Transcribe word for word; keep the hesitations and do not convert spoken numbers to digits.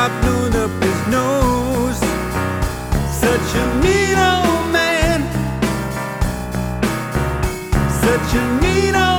blew up his nose. Such a mean old man, such a mean old